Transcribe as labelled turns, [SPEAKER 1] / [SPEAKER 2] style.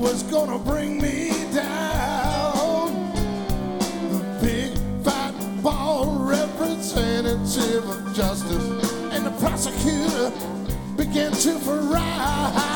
[SPEAKER 1] was gonna bring me down. The big fat bald representative of justice and the prosecutor began to fry.